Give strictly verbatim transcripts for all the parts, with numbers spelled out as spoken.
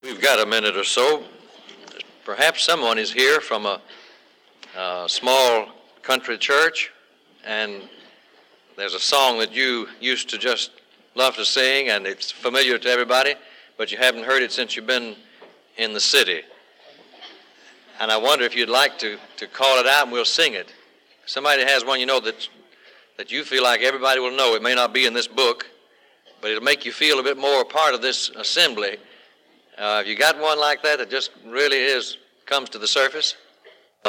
We've got a minute or so. Perhaps someone is here from a, a small country church, and there's a song that you used to just love to sing, and it's familiar to everybody, but you haven't heard it since you've been in the city. And I wonder if you'd like to, to call it out and we'll sing it. Somebody has one you know that, that you feel like everybody will know. It may not be in this book, but it'll make you feel a bit more a part of this assembly. Uh, have you got one like that that just really is, comes to the surface? Uh,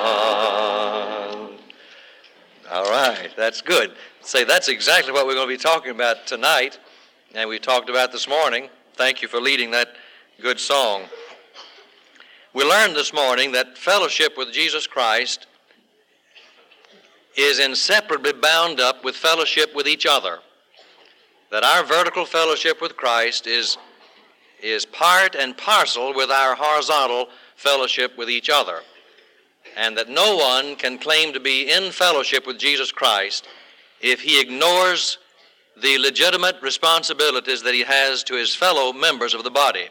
all right, that's good. Say, that's exactly what we're going to be talking about tonight, and we talked about this morning. Thank you for leading that good song. We learned this morning that fellowship with Jesus Christ is inseparably bound up with fellowship with each other. That our vertical fellowship with Christ is, is part and parcel with our horizontal fellowship with each other. And that no one can claim to be in fellowship with Jesus Christ if he ignores the legitimate responsibilities that he has to his fellow members of the body.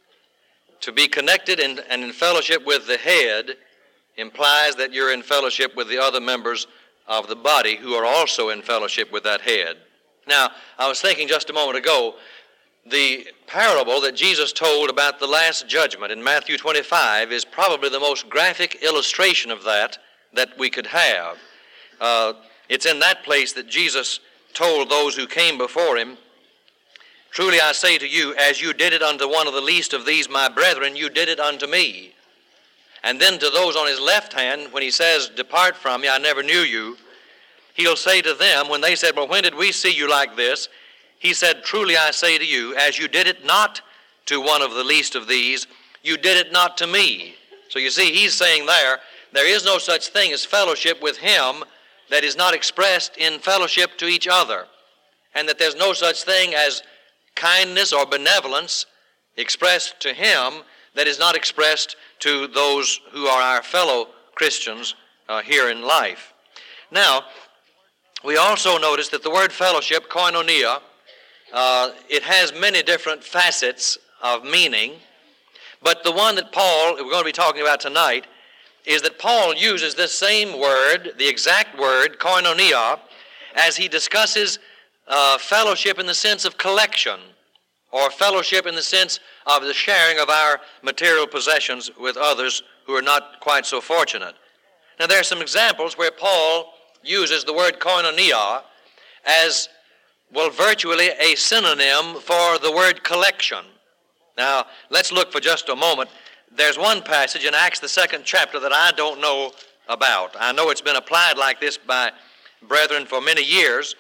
To be connected in, and in fellowship with the head implies that you're in fellowship with the other members of the body who are also in fellowship with that head. Now, I was thinking just a moment ago, the parable that Jesus told about the Last Judgment in Matthew twenty-five is probably the most graphic illustration of that that we could have. Uh, it's in that place that Jesus told those who came before him, "Truly I say to you, as you did it unto one of the least of these my brethren, you did it unto me." And then to those on his left hand, when he says, "Depart from me, I never knew you," he'll say to them, when they said, "Well, when did we see you like this?" He said, "Truly I say to you, as you did it not to one of the least of these, you did it not to me." So you see, he's saying there, there is no such thing as fellowship with him that is not expressed in fellowship to each other. And that there's no such thing as kindness or benevolence expressed to him that is not expressed to those who are our fellow Christians uh, here in life. Now, we also notice that the word fellowship, koinonia, uh, it has many different facets of meaning, but the one that Paul, we're going to be talking about tonight, is that Paul uses this same word, the exact word, koinonia, as he discusses uh, fellowship in the sense of collection, or fellowship in the sense of the sharing of our material possessions with others who are not quite so fortunate. Now, there are some examples where Paul uses the word koinonia as, well, virtually a synonym for the word collection. Now, let's look for just a moment. There's one passage in Acts, the second chapter, that I don't know about. I know it's been applied like this by brethren for many years.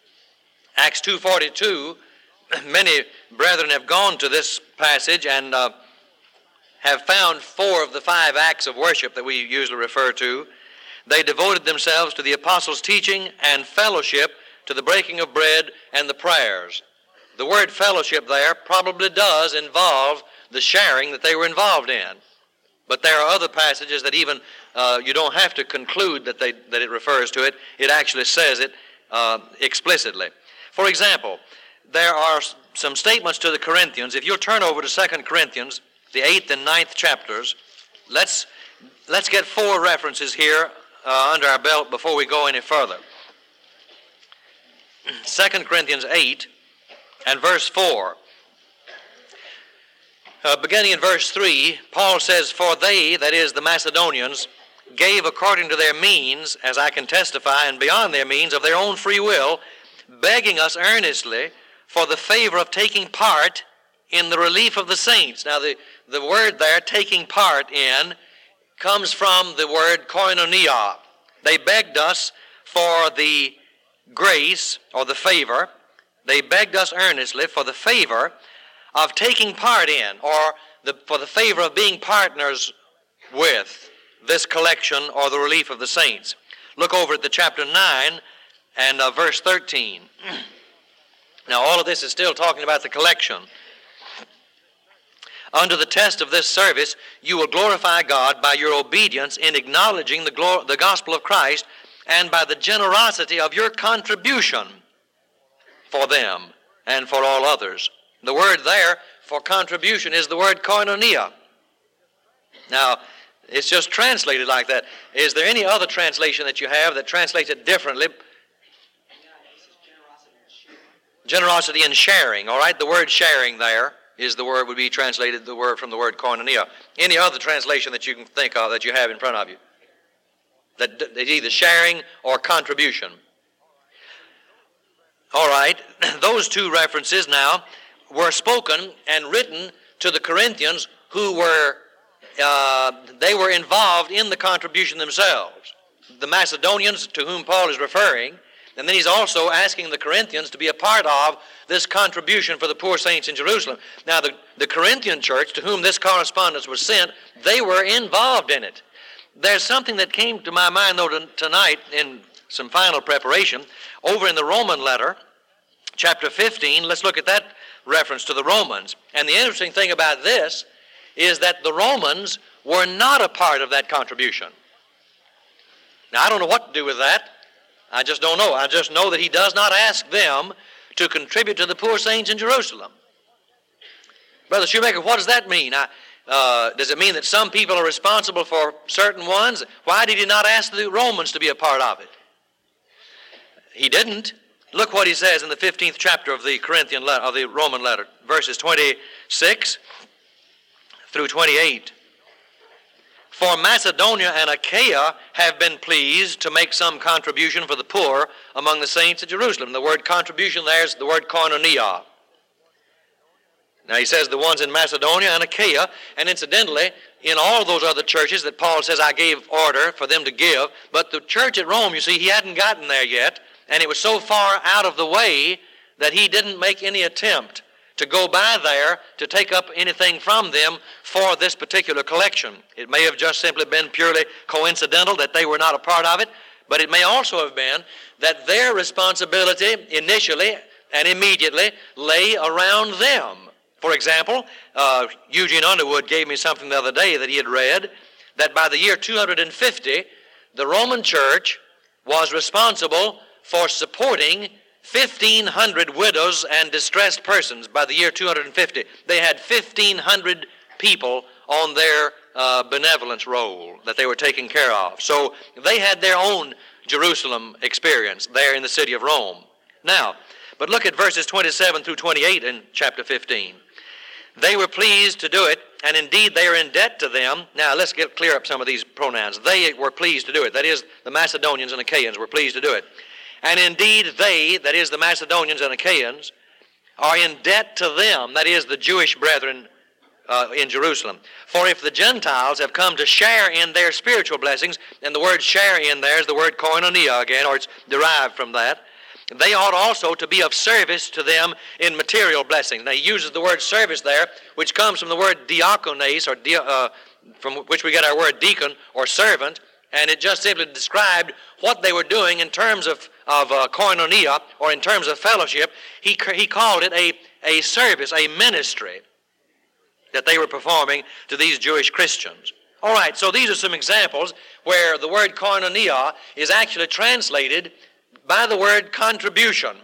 Acts two forty-two, many brethren have gone to this passage and uh, have found four of the five acts of worship that we usually refer to. They devoted themselves to the apostles' teaching and fellowship, to the breaking of bread and the prayers. The word fellowship there probably does involve the sharing that they were involved in. But there are other passages that even uh, you don't have to conclude that, they, that it refers to it. It actually says it uh, explicitly. For example, there are some statements to the Corinthians. If you'll turn over to Second Corinthians, the eighth and ninth chapters, let's, let's get four references here uh, under our belt before we go any further. Second Corinthians eight and verse four. Uh, beginning in verse three, Paul says, "For they," that is the Macedonians, "gave according to their means, as I can testify, and beyond their means, of their own free will, begging us earnestly for the favor of taking part in the relief of the saints." Now, the, the word there, taking part in, comes from the word koinonia. They begged us for the grace, or the favor. They begged us earnestly for the favor of taking part in, or the, for the favor of being partners with this collection or the relief of the saints. Look over at the chapter nine and uh, verse thirteen. Now, all of this is still talking about the collection. "Under the test of this service, you will glorify God by your obedience in acknowledging the, glor- the gospel of Christ, and by the generosity of your contribution for them and for all others." The word there for contribution is the word koinonia. Now, it's just translated like that. Is there any other translation that you have that translates it differently? Generosity in sharing, all right? The word sharing there is the word, would be translated the word from the word koinonia. Any other translation that you can think of that you have in front of you? That is either sharing or contribution. All right, those two references now were spoken and written to the Corinthians who were, uh, they were involved in the contribution themselves. The Macedonians to whom Paul is referring, and then he's also asking the Corinthians to be a part of this contribution for the poor saints in Jerusalem. Now, the, the Corinthian church to whom this correspondence was sent, they were involved in it. There's something that came to my mind, though, tonight in some final preparation. Over in the Roman letter, chapter fifteen, let's look at that reference to the Romans. And the interesting thing about this is that the Romans were not a part of that contribution. Now, I don't know what to do with that. I just don't know. I just know that he does not ask them to contribute to the poor saints in Jerusalem. Brother Shoemaker, what does that mean? I, uh, does it mean that some people are responsible for certain ones? Why did he not ask the Romans to be a part of it? He didn't. Look what he says in the fifteenth chapter of the Corinthian letter, of the Roman letter, verses twenty-six through twenty-eight. For Macedonia and Achaia have been pleased to make some contribution for the poor among the saints at Jerusalem. The word contribution there is the word koinonia. Now he says the ones in Macedonia and Achaia, and incidentally, in all those other churches that Paul says I gave order for them to give, but the church at Rome, you see, he hadn't gotten there yet, and it was so far out of the way that he didn't make any attempt to go by there to take up anything from them for this particular collection. It may have just simply been purely coincidental that they were not a part of it, but it may also have been that their responsibility initially and immediately lay around them. For example, uh, Eugene Underwood gave me something the other day that he had read, that by the year two hundred fifty, the Roman Church was responsible for supporting fifteen hundred widows and distressed persons. By the year two hundred fifty, they had fifteen hundred people on their uh, benevolence roll that they were taking care of. So they had their own Jerusalem experience there in the city of Rome. Now, but look at verses twenty-seven through twenty-eight in chapter fifteen. They were pleased to do it, and indeed they are in debt to them. Now, let's get clear up some of these pronouns. They were pleased to do it. That is, the Macedonians and Achaeans were pleased to do it. And indeed they, that is the Macedonians and Achaeans, are in debt to them, that is the Jewish brethren uh, in Jerusalem. For if the Gentiles have come to share in their spiritual blessings, and the word share in there is the word koinonia again, or it's derived from that, they ought also to be of service to them in material blessings. Now he uses the word service there, which comes from the word diakones, or dia, uh, from which we get our word deacon or servant, and it just simply described what they were doing in terms of, of uh, koinonia, or in terms of fellowship. He, he called it a, a service, a ministry that they were performing to these Jewish Christians. All right, so these are some examples where the word koinonia is actually translated by the word contribution.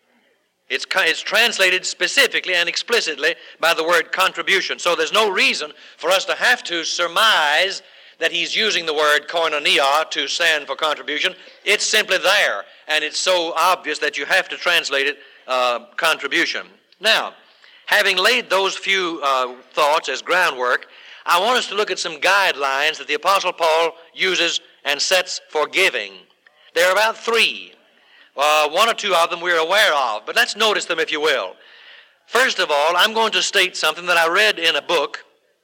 It's, it's translated specifically and explicitly by the word contribution. So there's no reason for us to have to surmise that he's using the word koinonia to stand for contribution. It's simply there, and it's so obvious that you have to translate it uh, contribution. Now, having laid those few uh, thoughts as groundwork, I want us to look at some guidelines that the Apostle Paul uses and sets for giving. There are about three. Uh, one or two of them we're aware of, but let's notice them if you will. First of all, I'm going to state something that I read in a book,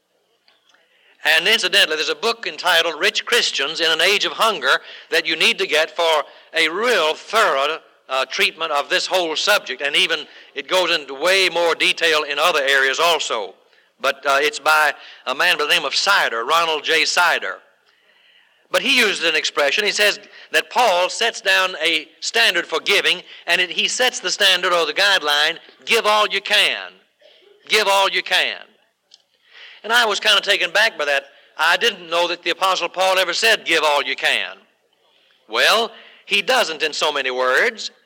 and incidentally, there's a book entitled Rich Christians in an Age of Hunger that you need to get for a real thorough uh, treatment of this whole subject, and even it goes into way more detail in other areas also. But uh, it's by a man by the name of Sider, Ronald J. Sider. But he uses an expression. He says that Paul sets down a standard for giving, and it, he sets the standard or the guideline, give all you can. Give all you can. And I was kind of taken back by that. I didn't know that the Apostle Paul ever said, give all you can. Well, he doesn't in so many words.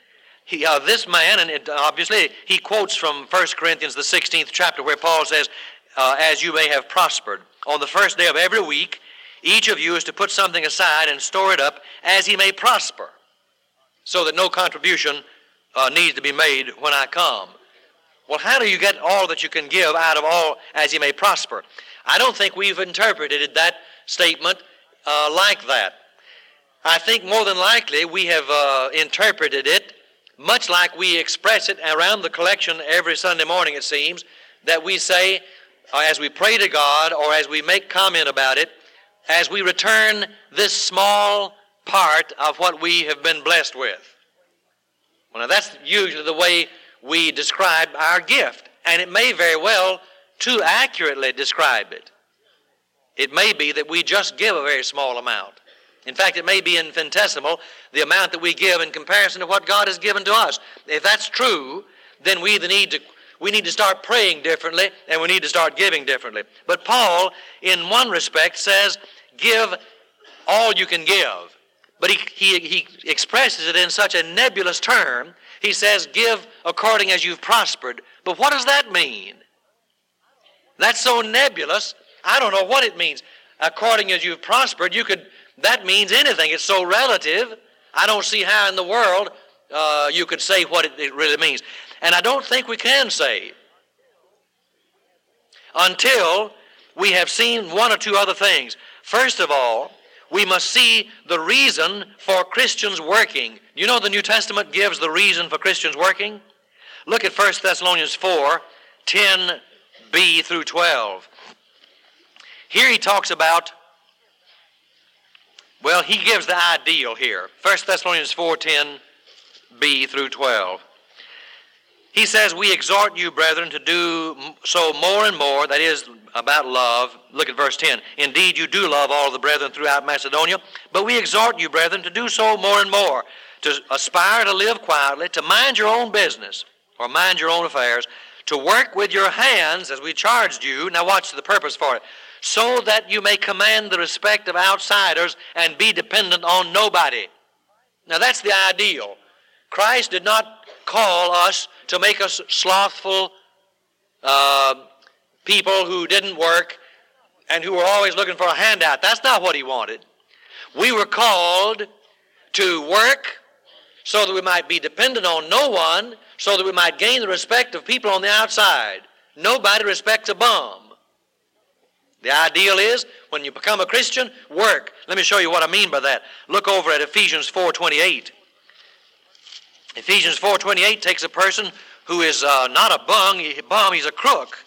he, uh, this man, and it, obviously he quotes from First Corinthians, the sixteenth chapter, where Paul says, uh, as you may have prospered. On the first day of every week, each of you is to put something aside and store it up as he may prosper, so that no contribution uh, needs to be made when I come. Well, how do you get all that you can give out of all as you may prosper? I don't think we've interpreted that statement uh, like that. I think more than likely we have uh, interpreted it much like we express it around the collection every Sunday morning, it seems, that we say, uh, as we pray to God or as we make comment about it, as we return this small part of what we have been blessed with. Well, now that's usually the way we describe our gift, and it may very well too accurately describe it. It may be that we just give a very small amount. In fact, it may be infinitesimal, the amount that we give in comparison to what God has given to us. If that's true, then we either need to we need to start praying differently, and we need to start giving differently. But Paul, in one respect, says, give all you can give. But he, he, he expresses it in such a nebulous term. He says, give according as you've prospered. But what does that mean? That's so nebulous, I don't know what it means. According as you've prospered, you could, that means anything. It's so relative. I don't see how in the world uh, you could say what it, it really means. And I don't think we can say until we have seen one or two other things. First of all, we must see the reason for Christians working. You know the New Testament gives the reason for Christians working? Look at First Thessalonians four, ten b through twelve. Here he talks about, well, he gives the ideal here. First Thessalonians four, ten b through twelve. He says, we exhort you, brethren, to do so more and more, that is, about love. Look at verse ten. Indeed, you do love all the brethren throughout Macedonia, but we exhort you, brethren, to do so more and more, to aspire to live quietly, to mind your own business, or mind your own affairs, to work with your hands as we charged you. Now watch the purpose for it. So that you may command the respect of outsiders and be dependent on nobody. Now that's the ideal. Christ did not call us to make us slothful uh, people who didn't work and who were always looking for a handout. That's not what he wanted. We were called to work so that we might be dependent on no one, so that we might gain the respect of people on the outside. Nobody respects a bum. The ideal is, when you become a Christian, work. Let me show you what I mean by that. Look over at Ephesians four twenty-eight. Ephesians four twenty-eight takes a person who is uh, not a bum, bum, he's a crook.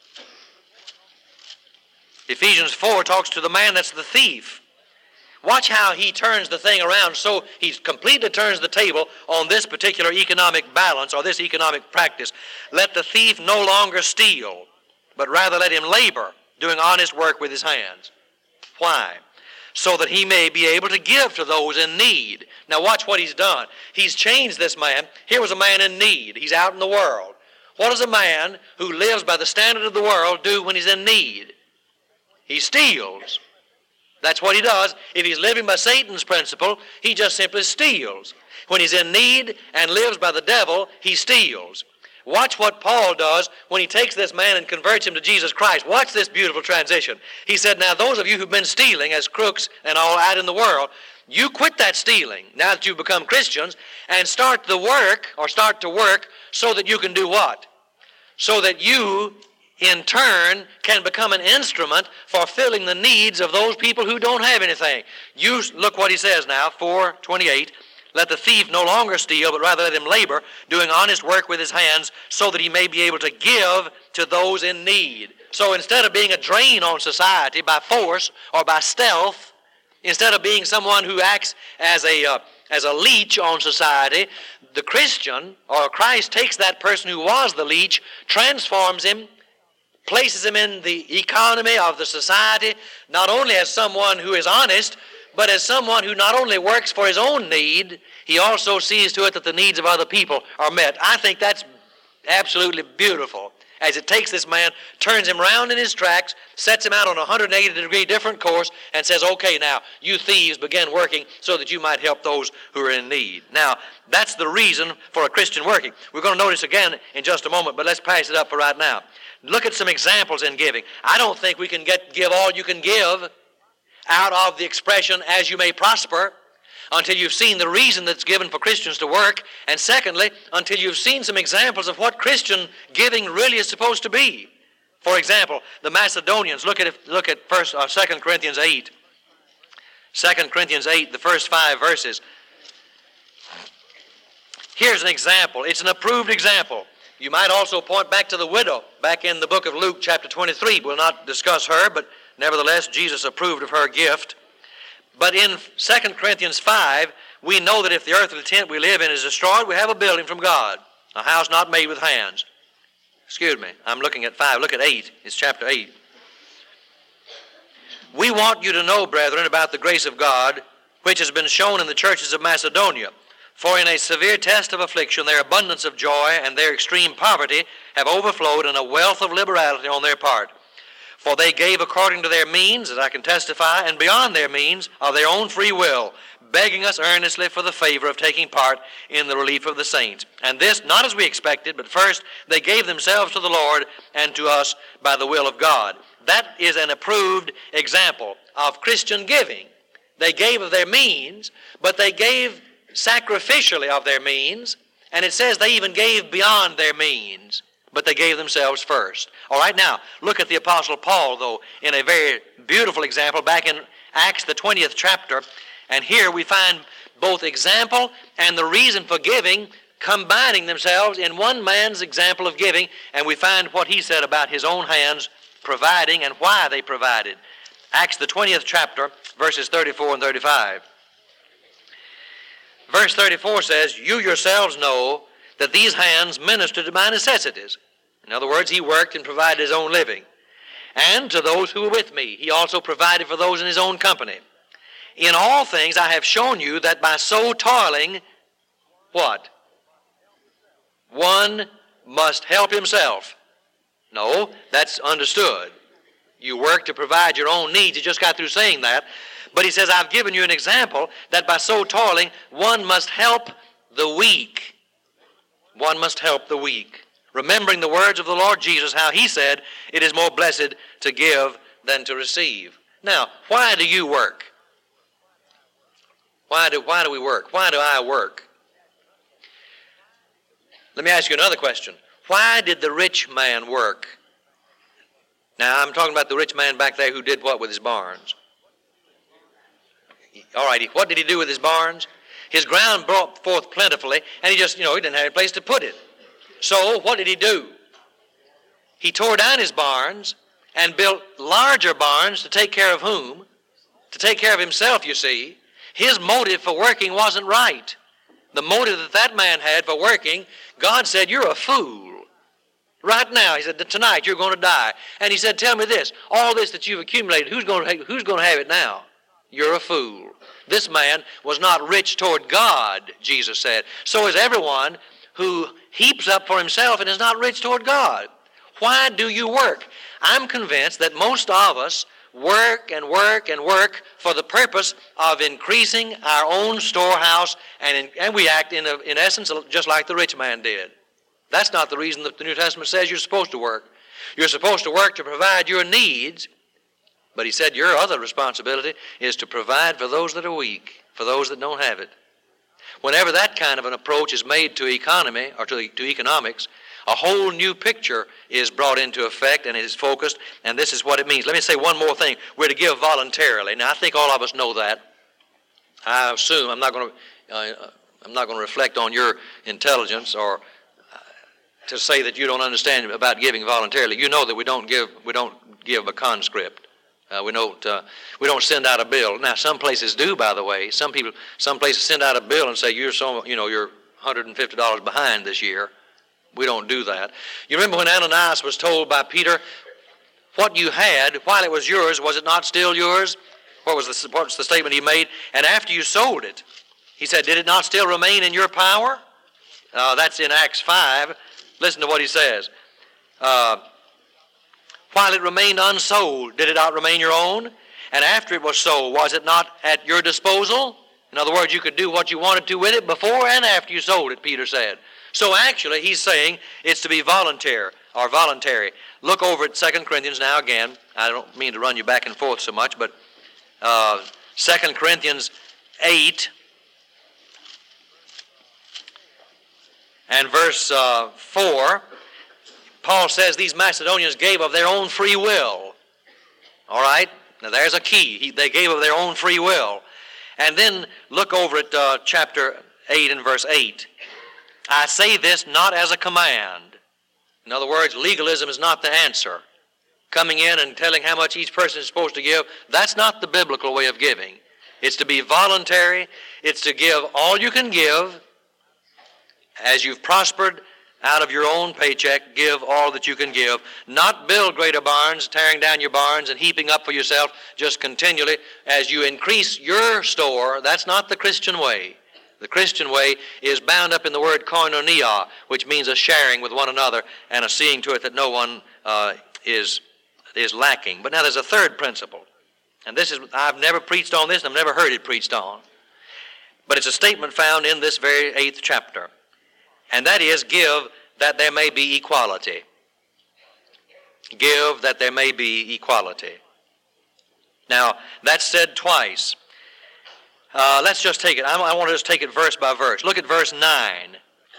Ephesians four talks to the man that's the thief. Watch how he turns the thing around. So he completely turns the table on this particular economic balance or this economic practice. Let the thief no longer steal, but rather let him labor, doing honest work with his hands. Why? So that he may be able to give to those in need. Now watch what he's done. He's changed this man. Here was a man in need. He's out in the world. What does a man who lives by the standard of the world do when he's in need? He steals. That's what he does. If he's living by Satan's principle, he just simply steals. When he's in need and lives by the devil, he steals. Watch what Paul does when he takes this man and converts him to Jesus Christ. Watch this beautiful transition. He said, now those of you who've been stealing as crooks and all out in the world, you quit that stealing now that you've become Christians and start the work or start to work so that you can do what? So that you in turn can become an instrument for filling the needs of those people who don't have anything. You look what he says now, four twenty-eight. Let the thief no longer steal, but rather let him labor, doing honest work with his hands, so that he may be able to give to those in need. So instead of being a drain on society by force or by stealth, instead of being someone who acts as a uh, as a leech on society, the Christian or Christ takes that person who was the leech, transforms him, places him in the economy of the society, not only as someone who is honest, but as someone who not only works for his own need, he also sees to it that the needs of other people are met. I think that's absolutely beautiful. as it takes this man, turns him round in his tracks, sets him out on a one hundred eighty degree different course, and says, okay, now, you thieves, begin working so that you might help those who are in need. Now, that's the reason for a Christian working. We're going to notice again in just a moment, but let's pass it up for right now. Look at some examples in giving. I don't think we can get give all you can give out of the expression, as you may prosper, until you've seen the reason that's given for Christians to work, and secondly, until you've seen some examples of what Christian giving really is supposed to be. For example, the Macedonians, look at it, look at first uh, Second Corinthians eight. Second Corinthians eight, the first five verses. Here's an example. It's an approved example. You might also point back to the widow, back in the book of Luke, chapter twenty-three. We'll not discuss her, but nevertheless, Jesus approved of her gift. But in Second Corinthians five, we know that if the earthly tent we live in is destroyed, we have a building from God, a house not made with hands. Excuse me, I'm looking at five. Look at eight. It's chapter eight. We want you to know, brethren, about the grace of God, which has been shown in the churches of Macedonia. For in a severe test of affliction, their abundance of joy and their extreme poverty have overflowed in a wealth of liberality on their part. For they gave according to their means, as I can testify, and beyond their means, of their own free will, begging us earnestly for the favor of taking part in the relief of the saints. And this, not as we expected, but first they gave themselves to the Lord and to us by the will of God. That is an approved example of Christian giving. They gave of their means, but they gave sacrificially of their means, and it says they even gave beyond their means. But they gave themselves first. All right, now, look at the Apostle Paul, though, in a very beautiful example back in Acts, the twentieth chapter. And here we find both example and the reason for giving combining themselves in one man's example of giving. And we find what he said about his own hands providing and why they provided. Acts, the twentieth chapter, verses thirty-four and thirty-five. Verse thirty-four says, you yourselves know that these hands ministered to my necessities. In other words, he worked and provided his own living. And to those who were with me, he also provided for those in his own company. In all things I have shown you that by so toiling, what? One must help himself. No, that's understood. You work to provide your own needs. He just got through saying that. But he says, I've given you an example that by so toiling, one must help the weak. One must help the weak. Remembering the words of the Lord Jesus, how he said, it is more blessed to give than to receive. Now, why do you work? Why do, why do we work? Why do I work? Let me ask you another question. Why did the rich man work? Now, I'm talking about the rich man back there who did what with his barns? All right, what did he do with his barns? His ground brought forth plentifully, and he just, you know, he didn't have a place to put it. So what did he do? He tore down his barns and built larger barns to take care of whom? To take care of himself, you see. His motive for working wasn't right. The motive that that man had for working, God said, you're a fool. Right now, he said, tonight you're going to die. And he said, tell me this, all this that you've accumulated, who's going to, who's going to have it now? You're a fool. This man was not rich toward God, Jesus said. So is everyone who heaps up for himself and is not rich toward God. Why do you work? I'm convinced that most of us work and work and work for the purpose of increasing our own storehouse, and, in, and we act in, a, in essence just like the rich man did. That's not the reason that the New Testament says you're supposed to work. You're supposed to work to provide your needs, but he said your other responsibility is to provide for those that are weak, for those that don't have it. Whenever that kind of an approach is made to economy or to, to economics, a whole new picture is brought into effect and is focused, and this is what it means. Let me say one more thing. We're to give voluntarily. Now, I think all of us know that. I assume I'm not going to uh, I'm not going to reflect on your intelligence or uh, to say that you don't understand about giving voluntarily. You know that we don't give we don't give a conscript. Uh, we don't uh, we don't send out a bill. Now, some places do, by the way. Some people, some places send out a bill and say you're so you know you're one hundred fifty dollars behind this year. We don't do that. You remember when Ananias was told by Peter, "What you had while it was yours, was it not still yours?" What was the what's the statement he made? And after you sold it, he said, "Did it not still remain in your power?" Uh, that's in Acts five. Listen to what he says. uh, while it remained unsold, did it not remain your own? And after it was sold, was it not at your disposal? In other words, you could do what you wanted to with it before and after you sold it, Peter said. So actually, he's saying it's to be voluntary or voluntary. Look over at Second Corinthians now again. I don't mean to run you back and forth so much, but uh, Second Corinthians eight and verse uh, four, Paul says these Macedonians gave of their own free will. All right? Now there's a key. He, they gave of their own free will. And then look over at uh, chapter eight and verse eight. I say this not as a command. In other words, legalism is not the answer. Coming in and telling how much each person is supposed to give, that's not the biblical way of giving. It's to be voluntary. It's to give all you can give. As you've prospered out of your own paycheck, give all that you can give. Not build greater barns, tearing down your barns and heaping up for yourself just continually. As you increase your store, that's not the Christian way. The Christian way is bound up in the word koinonia, which means a sharing with one another and a seeing to it that no one uh, is, is lacking. But now there's a third principle. And this is, I've never preached on this and I've never heard it preached on. But it's a statement found in this very eighth chapter. And that is, give that there may be equality. Give that there may be equality. Now, that's said twice. Uh, let's just take it. I, I want to just take it verse by verse. Look at verse nine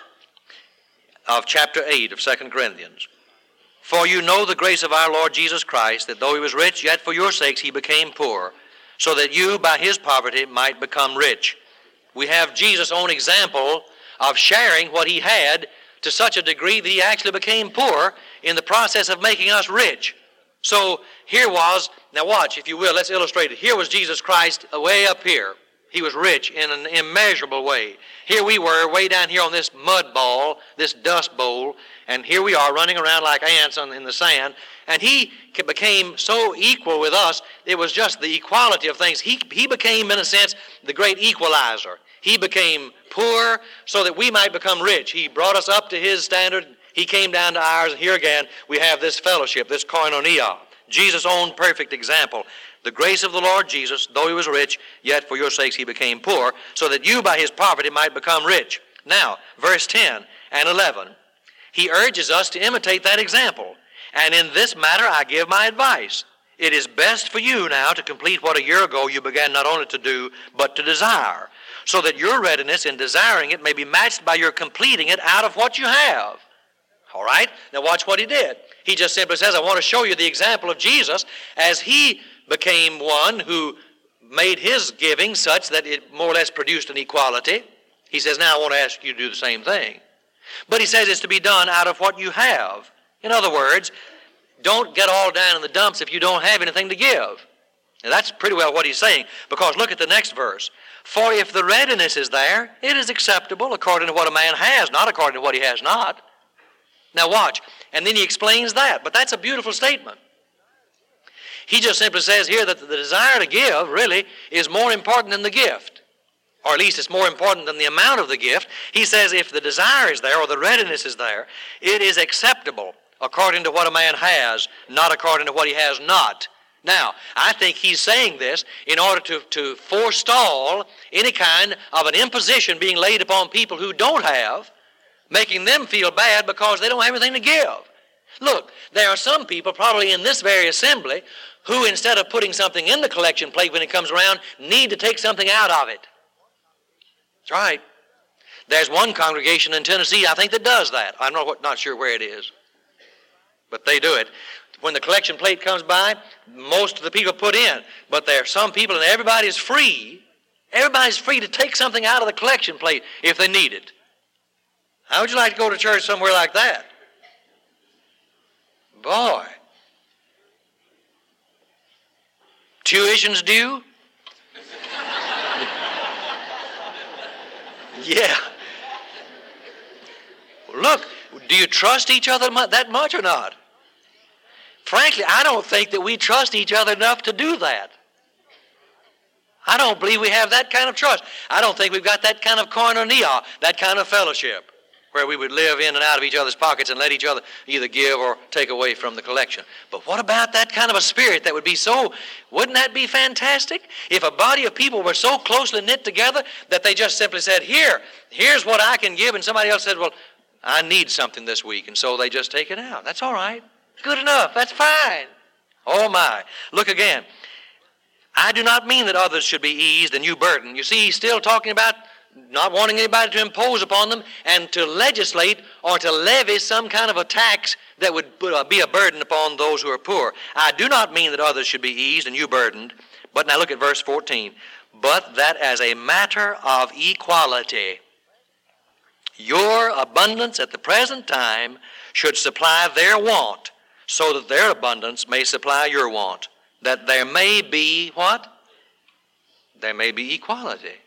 of chapter eight of Second Corinthians. For you know the grace of our Lord Jesus Christ, that though he was rich, yet for your sakes he became poor, so that you by his poverty might become rich. We have Jesus' own example of sharing what he had to such a degree that he actually became poor in the process of making us rich. So here was, now watch, if you will, let's illustrate it. Here was Jesus Christ way up here. He was rich in an immeasurable way. Here we were way down here on this mud ball, this dust bowl, and here we are running around like ants on, in the sand, and he became so equal with us, it was just the equality of things. He, he became, in a sense, the great equalizer. He became poor so that we might become rich. He brought us up to his standard. He came down to ours, and here again we have this fellowship, this koinonia. Jesus' own perfect example. The grace of the Lord Jesus, though he was rich, yet for your sakes he became poor, so that you by his poverty might become rich. Now, verse ten and eleven, he urges us to imitate that example. And in this matter I give my advice. It is best for you now to complete what a year ago you began not only to do, but to desire, so that your readiness in desiring it may be matched by your completing it out of what you have. All right? Now watch what he did. He just simply says, I want to show you the example of Jesus as he became one who made his giving such that it more or less produced an equality. He says, now I want to ask you to do the same thing. But he says it's to be done out of what you have. In other words, don't get all down in the dumps if you don't have anything to give. Now that's pretty well what he's saying, because look at the next verse. For if the readiness is there, it is acceptable according to what a man has, not according to what he has not. Now watch, and then he explains that, but that's a beautiful statement. He just simply says here that the desire to give really is more important than the gift, or at least it's more important than the amount of the gift. He says if the desire is there or the readiness is there, it is acceptable according to what a man has, not according to what he has not. Now, I think he's saying this in order to, to forestall any kind of an imposition being laid upon people who don't have, making them feel bad because they don't have anything to give. Look, there are some people probably in this very assembly who, instead of putting something in the collection plate when it comes around, need to take something out of it. That's right. There's one congregation in Tennessee, I think, that does that. I'm not, not sure where it is, but they do it. When the collection plate comes by, most of the people put in, but there are some people, and everybody's free. Everybody's free to take something out of the collection plate if they need it. How would you like to go to church somewhere like that? Boy. Tuition's due? Yeah. Look, do you trust each other that much or not? Frankly, I don't think that we trust each other enough to do that. I don't believe we have that kind of trust. I don't think we've got that kind of koinonia, that kind of fellowship, where we would live in and out of each other's pockets and let each other either give or take away from the collection. But what about that kind of a spirit that would be so, wouldn't that be fantastic? If a body of people were so closely knit together that they just simply said, here, here's what I can give, and somebody else said, well, I need something this week, and so they just take it out. That's all right. Good enough. That's fine. Oh my. Look again. I do not mean that others should be eased and you burdened. You see, he's still talking about not wanting anybody to impose upon them and to legislate or to levy some kind of a tax that would be a burden upon those who are poor. I do not mean that others should be eased and you burdened. But now look at verse fourteen. But that as a matter of equality, your abundance at the present time should supply their want, so that their abundance may supply your want. That there may be what? There may be equality.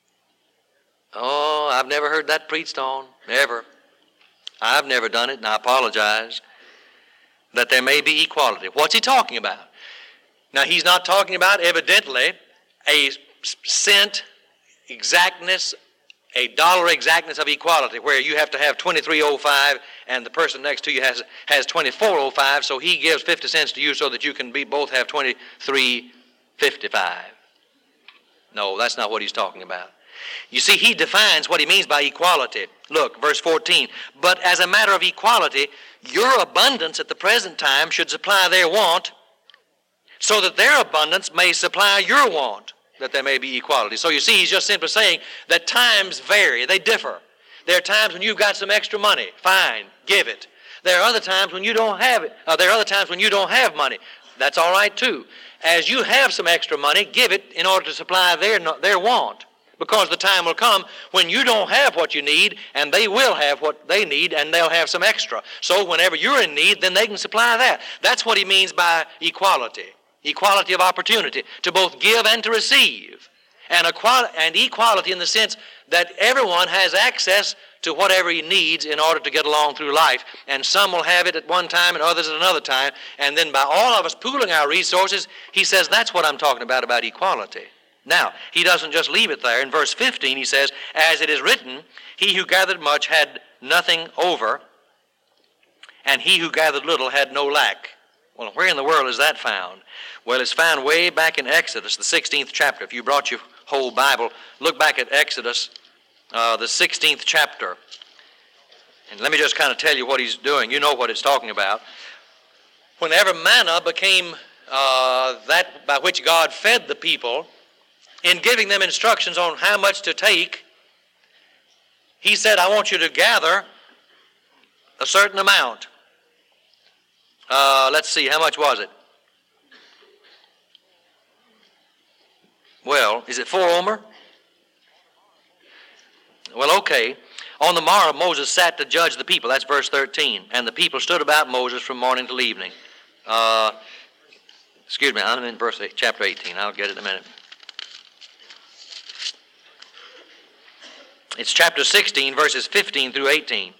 Oh, I've never heard that preached on. Never. I've never done it, and I apologize. That there may be equality. What's he talking about? Now, he's not talking about, evidently, a cent exactness, a dollar exactness of equality, where you have to have twenty-three oh five and the person next to you has has twenty-four oh five, so he gives fifty cents to you so that you can be both have twenty-three fifty-five. No, that's not what he's talking about. You see, he defines what he means by equality. Look, verse fourteen. But as a matter of equality, your abundance at the present time should supply their want, so that their abundance may supply your want, that there may be equality. So you see, he's just simply saying that times vary. They differ. There are times when you've got some extra money. Fine, give it. There are other times when you don't have it. Uh, there are other times when you don't have money. That's all right too. As you have some extra money, give it in order to supply their, their want. Because the time will come when you don't have what you need, and they will have what they need, and they'll have some extra. So whenever you're in need, then they can supply that. That's what he means by equality. Equality of opportunity, to both give and to receive. And, equality, and equality in the sense that everyone has access to whatever he needs in order to get along through life. And some will have it at one time and others at another time. And then by all of us pooling our resources, he says that's what I'm talking about, about equality. Now, he doesn't just leave it there. In verse fifteen, he says, as it is written, he who gathered much had nothing over, and he who gathered little had no lack. Well, where in the world is that found? Well, it's found way back in Exodus, the sixteenth chapter. If you brought your whole Bible, look back at Exodus, uh, the sixteenth chapter. And let me just kind of tell you what he's doing. You know what it's talking about. Whenever manna became uh, that by which God fed the people, in giving them instructions on how much to take, he said, I want you to gather a certain amount. Uh, let's see, how much was it? Well, is it four omer? Well, okay. On the morrow, Moses sat to judge the people. That's verse thirteen. And the people stood about Moses from morning till evening. Uh, excuse me, I'm in verse eight, chapter eighteen. I'll get it in a minute. It's chapter sixteen, verses fifteen through eighteen.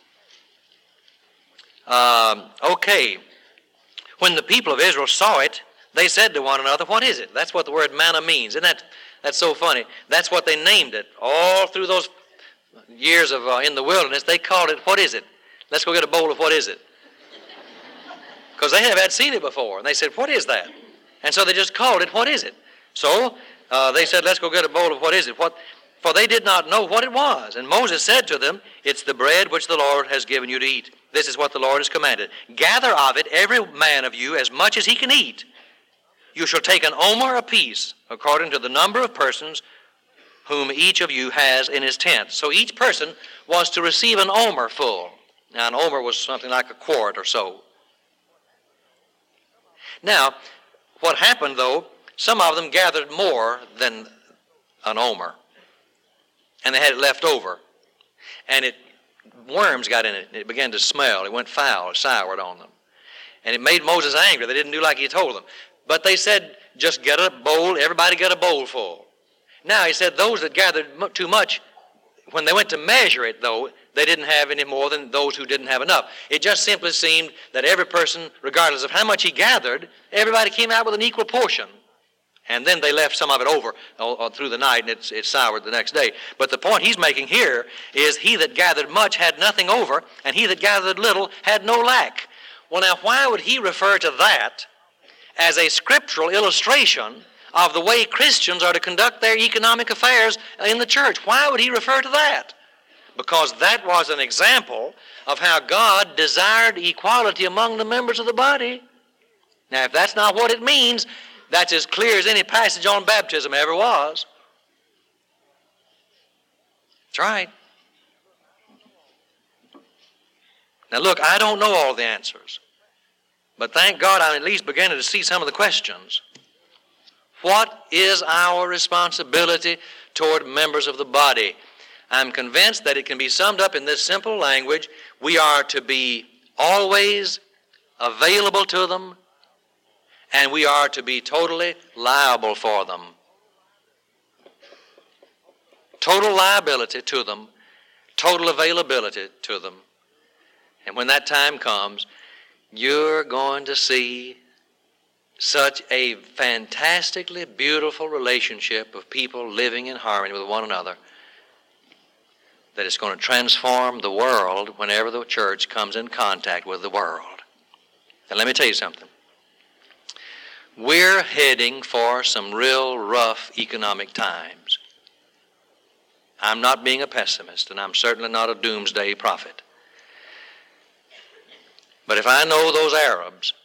Um, okay. When the people of Israel saw it, they said to one another, what is it? That's what the word manna means. Isn't that that's so funny? That's what they named it. All through those years of uh, in the wilderness, they called it, what is it? Let's go get a bowl of what is it? Because they have had seen it before. And they said, what is that? And so they just called it, what is it? So uh, they said, let's go get a bowl of what is it? What? For they did not know what it was. And Moses said to them, it's the bread which the Lord has given you to eat. This is what the Lord has commanded. Gather of it every man of you as much as he can eat. You shall take an omer apiece, according to the number of persons whom each of you has in his tent. So each person was to receive an omer full. Now an omer was something like a quart or so. Now, what happened though, some of them gathered more than an omer. And they had it left over. And it worms got in it. It began to smell. It went foul. It soured on them. And it made Moses angry. They didn't do like he told them. But they said, just get a bowl. Everybody get a bowl full. Now, he said, those that gathered too much, when they went to measure it, though, they didn't have any more than those who didn't have enough. It just simply seemed that every person, regardless of how much he gathered, everybody came out with an equal portion And then they left some of it over uh, through the night, and it's, it's soured the next day. But the point he's making here is he that gathered much had nothing over, and he that gathered little had no lack. Well, now, why would he refer to that as a scriptural illustration of the way Christians are to conduct their economic affairs in the church? Why would he refer to that? Because that was an example of how God desired equality among the members of the body. Now, if that's not what it means, that's as clear as any passage on baptism ever was. That's right. Now, look, I don't know all the answers, but thank God I'm at least beginning to see some of the questions. What is our responsibility toward members of the body? I'm convinced that it can be summed up in this simple language. We are to be always available to them, and we are to be totally liable for them. Total liability to them, total availability to them. And when that time comes, you're going to see such a fantastically beautiful relationship of people living in harmony with one another that it's going to transform the world whenever the church comes in contact with the world. And let me tell you something. We're heading for some real rough economic times. I'm not being a pessimist, and I'm certainly not a doomsday prophet. But if I know those Arabs,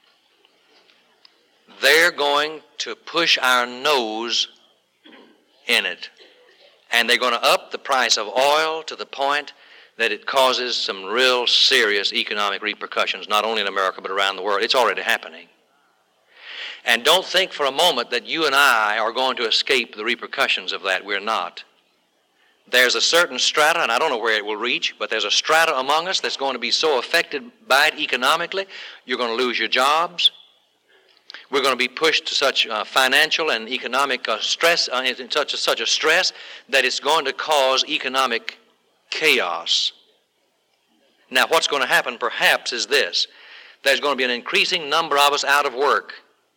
they're going to push our nose in it. And they're going to up the price of oil to the point that it causes some real serious economic repercussions, not only in America but around the world. It's already happening. And don't think for a moment that you and I are going to escape the repercussions of that. We're not. There's a certain strata, and I don't know where it will reach, but there's a strata among us that's going to be so affected by it economically, you're going to lose your jobs. We're going to be pushed to such uh, financial and economic uh, stress, uh, in such a, such a stress that it's going to cause economic chaos. Now, what's going to happen perhaps is this. There's going to be an increasing number of us out of work.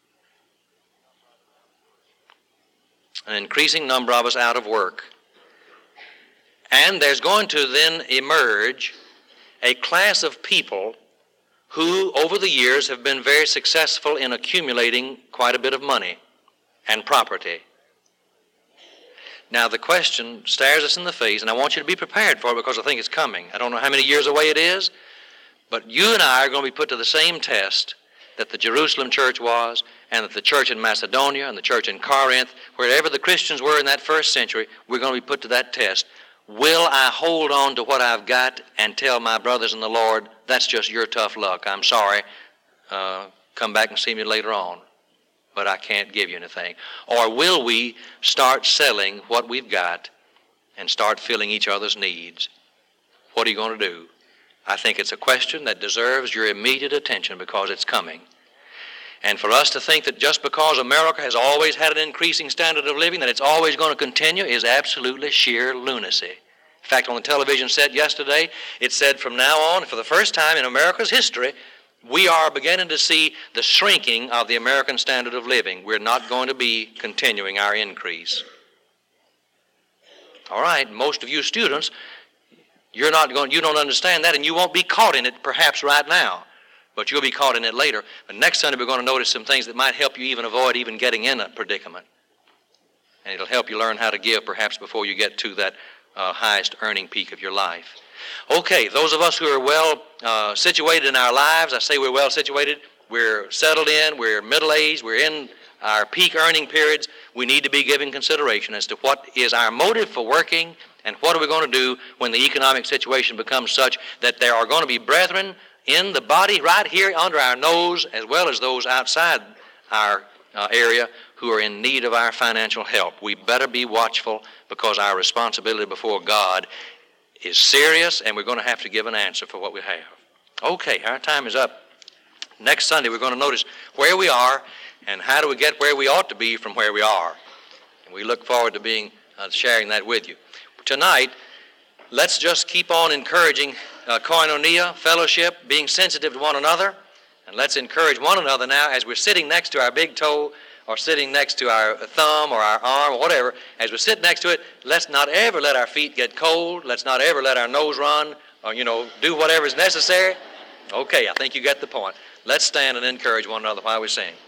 An increasing number of us out of work. And there's going to then emerge a class of people who, over the years, have been very successful in accumulating quite a bit of money and property. Now, the question stares us in the face, and I want you to be prepared for it because I think it's coming. I don't know how many years away it is, but you and I are going to be put to the same test that the Jerusalem church was, and that the church in Macedonia and the church in Corinth, wherever the Christians were in that first century, we're going to be put to that test. Will I hold on to what I've got and tell my brothers in the Lord, that's just your tough luck, I'm sorry, uh, come back and see me later on, but I can't give you anything? Or will we start selling what we've got and start filling each other's needs? What are you going to do? I think it's a question that deserves your immediate attention because it's coming. And for us to think that just because America has always had an increasing standard of living, that it's always going to continue, is absolutely sheer lunacy. In fact, on the television set yesterday, it said from now on, for the first time in America's history, we are beginning to see the shrinking of the American standard of living. We're not going to be continuing our increase. All right, most of you students, you're not going, you don't understand that, and you won't be caught in it perhaps right now. But you'll be caught in it later. But next Sunday we're going to notice some things that might help you even avoid even getting in a predicament. And it'll help you learn how to give perhaps before you get to that uh, highest earning peak of your life. Okay, those of us who are well uh, situated in our lives, I say we're well situated, we're settled in, we're middle-aged, we're in our peak earning periods, we need to be giving consideration as to what is our motive for working and what are we going to do when the economic situation becomes such that there are going to be brethren in the body right here under our nose, as well as those outside our uh, area who are in need of our financial help. We better be watchful because our responsibility before God is serious, and we're going to have to give an answer for what we have. Okay, our time is up. Next Sunday we're going to notice where we are and how do we get where we ought to be from where we are. And we look forward to being uh, sharing that with you. Tonight, let's just keep on encouraging uh, koinonia, fellowship, being sensitive to one another. And let's encourage one another now as we're sitting next to our big toe or sitting next to our thumb or our arm or whatever, as we sit next to it, let's not ever let our feet get cold. Let's not ever let our nose run, or, you know, do whatever is necessary. Okay, I think you get the point. Let's stand and encourage one another while we sing.